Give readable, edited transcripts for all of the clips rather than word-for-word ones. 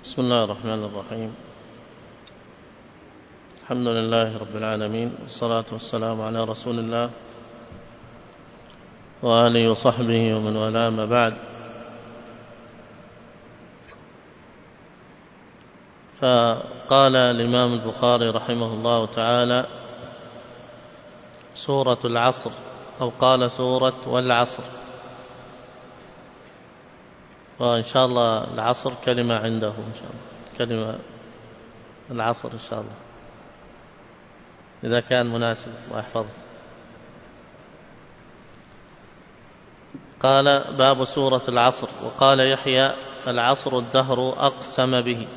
بسم الله الرحمن الرحيم. الحمد لله رب العالمين، والصلاة والسلام على رسول الله وآله وصحبه ومن والاه، ما بعد. فقال الإمام البخاري رحمه الله تعالى: سورة العصر، أو قال سورة والعصر. وإن شاء الله العصر كلمة عنده، إن شاء الله كلمة العصر إن شاء الله إذا كان مناسب وأحفظه. قال: باب سورة العصر. وقال يحيى: العصر الدهر أقسم به.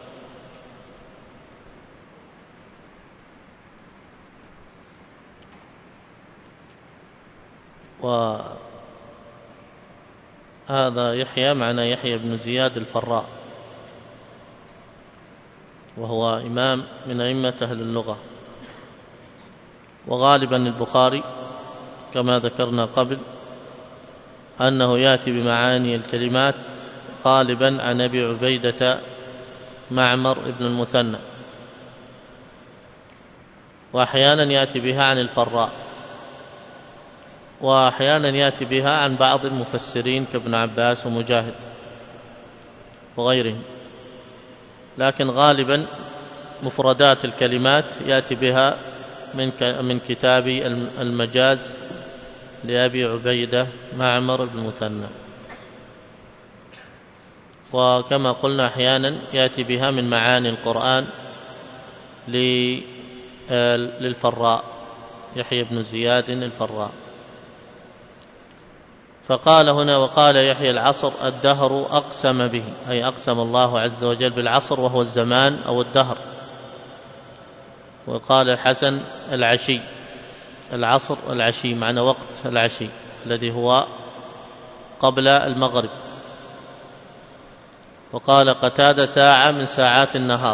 وهذا يحيى معنى يحيى بن زياد الفراء، وهو إمام من أئمة أهل اللغة. وغالبا البخاري كما ذكرنا قبل أنه يأتي بمعاني الكلمات غالبا عن أبي عبيدة معمر بن المثنى، وأحيانا يأتي بها عن الفراء، وأحيانا يأتي بها عن بعض المفسرين كابن عباس ومجاهد وغيرهم، لكن غالبا مفردات الكلمات يأتي بها من كتاب المجاز لأبي عبيدة معمر بن المثنى. وكما قلنا أحيانا يأتي بها من معاني القرآن للفراء يحيى بن زياد الفراء. فقال هنا: وقال يحيى: العصر الدهر أقسم به، أي أقسم الله عز وجل بالعصر، وهو الزمان أو الدهر. وقال الحسن: العشي، العصر العشي معنى وقت العشي الذي هو قبل المغرب. وقال قتادة: ساعة من ساعات النهار.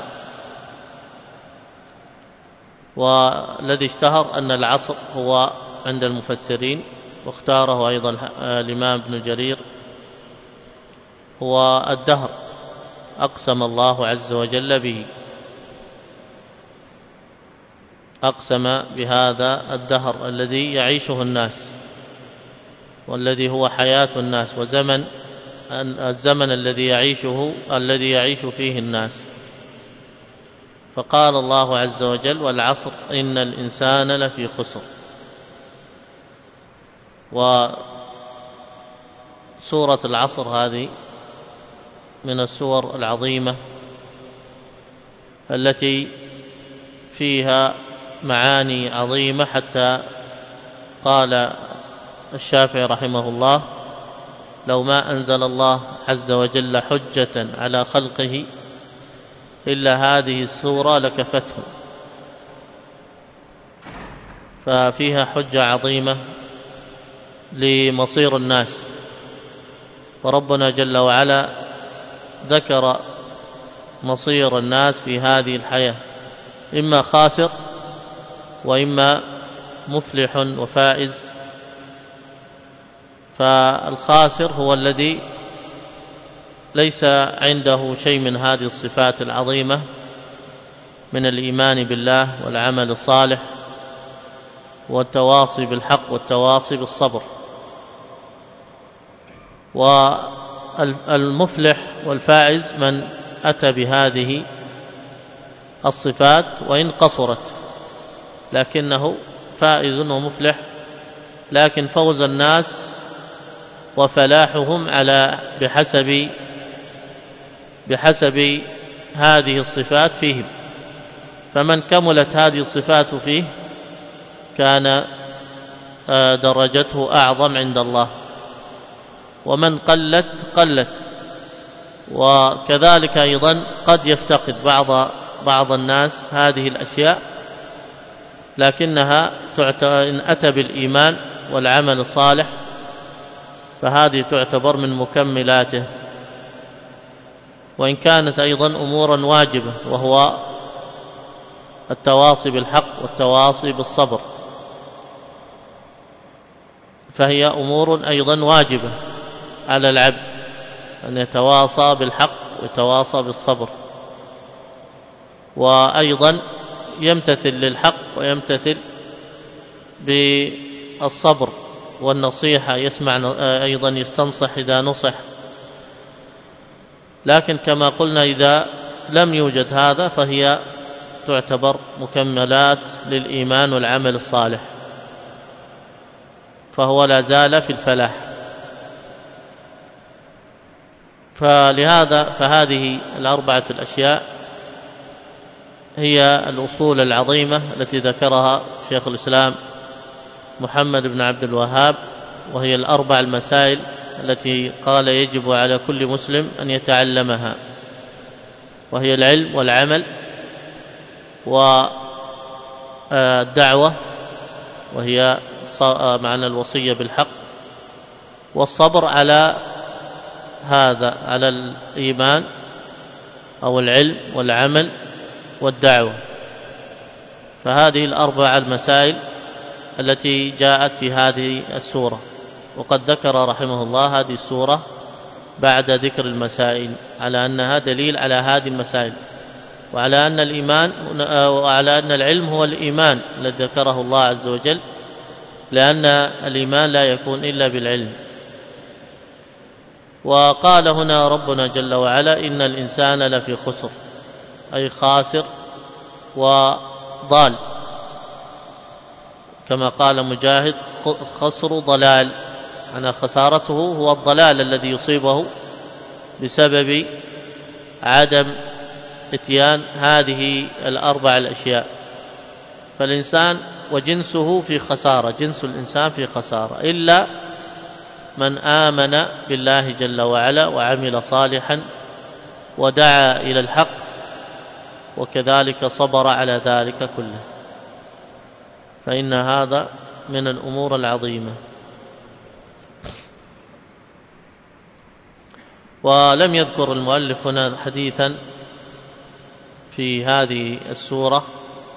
والذي اشتهر أن العصر هو عند المفسرين، واختاره أيضا الإمام ابن جرير، هو الدهر، أقسم الله عز وجل به، أقسم بهذا الدهر الذي يعيشه الناس، والذي هو حياة الناس، وزمن الزمن الذي يعيش فيه الناس. فقال الله عز وجل: والعصر إن الإنسان لفي خسر. وسورة العصر هذه من السور العظيمة التي فيها معاني عظيمة، حتى قال الشافعي رحمه الله: لو ما أنزل الله عز وجل حجة على خلقه إلا هذه السورة لكفته. ففيها حجة عظيمة لمصير الناس. وربنا جل وعلا ذكر مصير الناس في هذه الحياة، إما خاسر وإما مفلح وفائز. فالخاسر هو الذي ليس عنده شيء من هذه الصفات العظيمة من الإيمان بالله والعمل الصالح والتواصي بالحق والتواصي بالصبر. والمفلح والفائز من أتى بهذه الصفات وإن قصرت، لكنه فائز ومفلح. لكن فوز الناس وفلاحهم بحسب هذه الصفات فيهم. فمن كملت هذه الصفات فيه كان درجته أعظم عند الله، ومن قلت. وكذلك أيضا قد يفتقد بعض الناس هذه الأشياء، لكنها إن أتى بالإيمان والعمل الصالح فهذه تعتبر من مكملاته، وإن كانت أيضا أمورا واجبة، وهو التواصي بالحق والتواصي بالصبر، فهي أمور أيضا واجبة على العبد، أن يتواصى بالحق ويتواصى بالصبر، وأيضا يمتثل للحق ويمتثل بالصبر والنصيحة، يسمع أيضا يستنصح إذا نصح. لكن كما قلنا إذا لم يوجد هذا فهي تعتبر مكملات للإيمان والعمل الصالح، فهو لا زال في الفلاح. فهذه الأربعة الأشياء هي الأصول العظيمة التي ذكرها شيخ الإسلام محمد بن عبد الوهاب، وهي الأربع المسائل التي قال يجب على كل مسلم أن يتعلمها، وهي العلم والعمل والدعوة، وهي معنى الوصية بالحق، والصبر على هذا، على الإيمان أو العلم والعمل والدعوة. فهذه الأربع المسائل التي جاءت في هذه السورة، وقد ذكر رحمه الله هذه السورة بعد ذكر المسائل على أنها دليل على هذه المسائل، وعلى أن الإيمان وعلى أن العلم هو الإيمان الذي ذكره الله عز وجل، لأن الإيمان لا يكون إلا بالعلم. وقال هنا ربنا جل وعلا إن الإنسان لفي خسر، أي خاسر وضال، كما قال مجاهد خسر ضلال، أن خسارته هو الضلال الذي يصيبه بسبب عدم اتيان هذه الأربع الأشياء. فالإنسان وجنسه في خسارة، جنس الإنسان في خسارة، إلا من آمن بالله جل وعلا وعمل صالحا ودعا إلى الحق، وكذلك صبر على ذلك كله، فإن هذا من الأمور العظيمة. ولم يذكر المؤلف هنا حديثا في هذه السورة،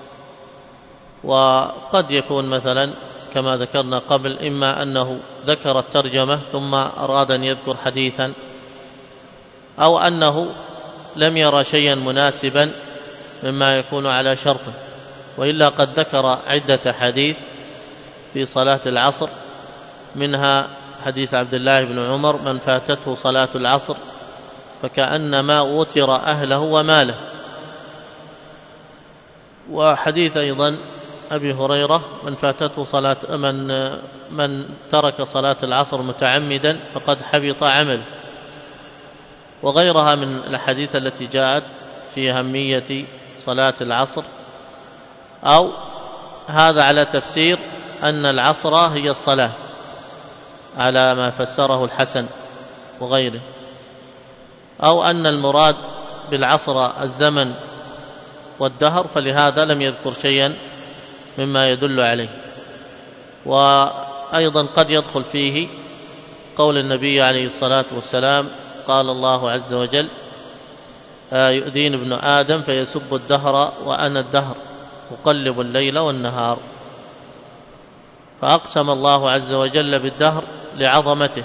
وقد يكون مثلا كما ذكرنا قبل إما أنه ذكر الترجمة ثم أراد أن يذكر حديثا، أو أنه لم يرى شيئا مناسبا مما يكون على شرطه، وإلا قد ذكر عدة حديث في صلاة العصر، منها حديث عبد الله بن عمر من فاتته صلاة العصر فكأنما أوتر أهله وماله، وحديث أيضا أبي هريرة من فاتته صلاة من ترك صلاة العصر متعمدا فقد حبط عمله، وغيرها من الحديث التي جاءت في أهمية صلاة العصر. أو هذا على تفسير أن العصر هي الصلاة على ما فسره الحسن وغيره، أو أن المراد بالعصر الزمن والدهر، فلهذا لم يذكر شيئا مما يدل عليه. وأيضا قد يدخل فيه قول النبي عليه الصلاة والسلام قال الله عز وجل يؤذين ابن آدم فيسب الدهر وأنا الدهر أقلب الليل والنهار، فأقسم الله عز وجل بالدهر لعظمته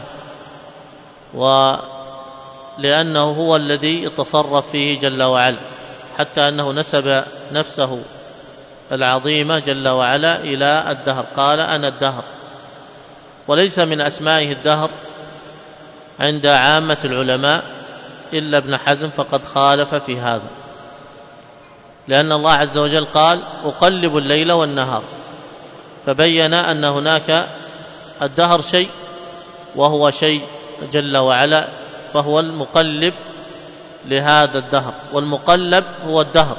ولأنه هو الذي يتصرف فيه جل وعلا، حتى أنه نسب نفسه العظيمة جل وعلا إلى الدهر، قال أنا الدهر. وليس من أسمائه الدهر عند عامة العلماء إلا ابن حزم فقد خالف في هذا، لأن الله عز وجل قال أقلب الليل والنهار، فبين أن هناك الدهر شيء وهو شيء جل وعلا، فهو المقلب لهذا الدهر، والمقلب هو الدهر،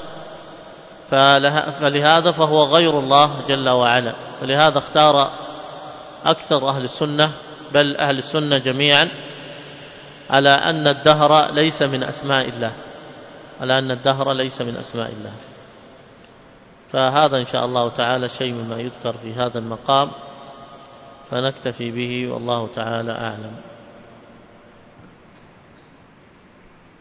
فلهذا فهو غير الله جل وعلا. ولهذا اختار أكثر أهل السنة بل أهل السنة جميعا على أن الدهر ليس من أسماء الله، على أن الدهر ليس من أسماء الله. فهذا إن شاء الله تعالى شيء مما يذكر في هذا المقام، فنكتفي به والله تعالى أعلم.